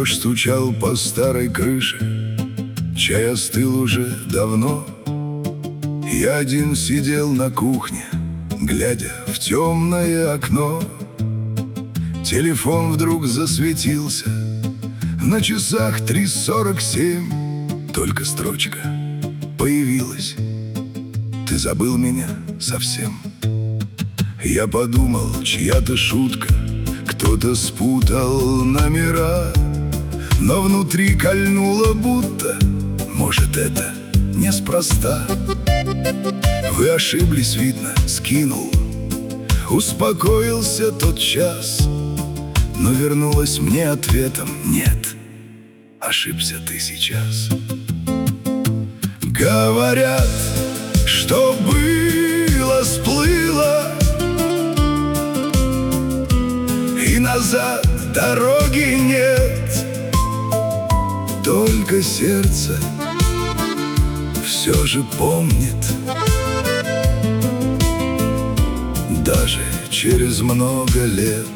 Дождь стучал по старой крыше, чай остыл уже давно. Я один сидел на кухне, глядя в темное окно. Телефон вдруг засветился, на часах 3:47. Только строчка появилась: ты забыл меня совсем. Я подумал, чья-то шутка, кто-то спутал номера. Но внутри кольнуло будто, может, это неспроста. Вы ошиблись, видно, скинул. Успокоился тот час, но вернулась мне ответом: нет, ошибся ты сейчас. Говорят, что было, сплыло, и назад дороги нет. Только сердце все же помнит, даже через много лет.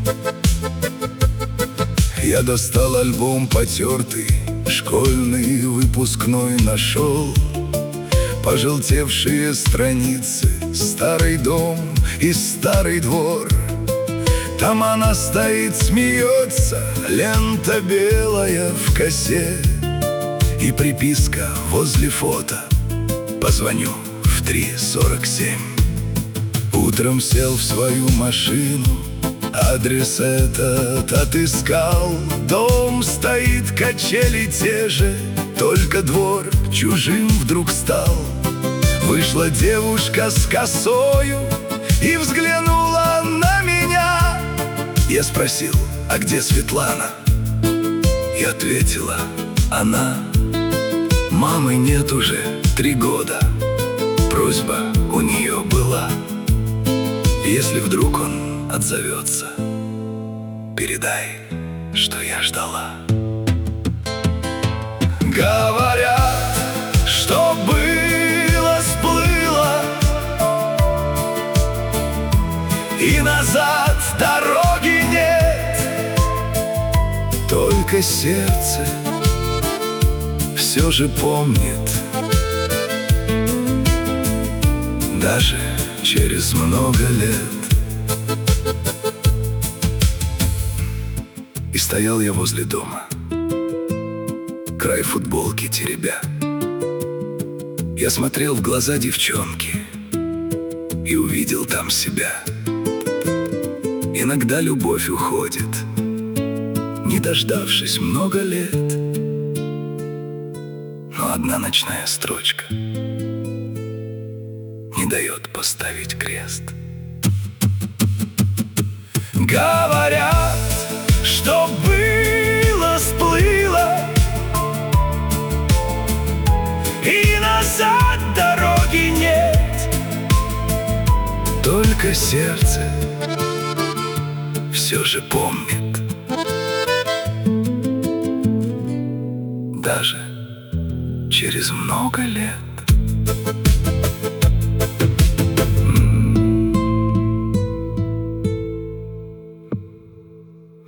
Я достал альбом потертый, школьный выпускной нашел. Пожелтевшие страницы, старый дом и старый двор. Там она стоит, смеется, лента белая в косе. И приписка возле фото: позвоню в 3:47. Утром сел в свою машину, адрес этот отыскал. Дом стоит, качели те же, только двор чужим вдруг стал. Вышла девушка с косою и взглянула на меня. Я спросил: а где Светлана? И ответила она: мамы нет уже 3 года. Просьба у нее была: если вдруг он отзовется, передай, что я ждала. Говорят, что было, сплыло, и назад дороги нет. Только сердце все же помнит, даже через много лет. И стоял я возле дома, край футболки теребя. Я смотрел в глаза девчонки и увидел там себя. Иногда любовь уходит, не дождавшись много лет. Но одна ночная строчка не дает поставить крест. Говорят, что было, сплыло, и назад дороги нет. Только сердце все же помнит, даже через много лет.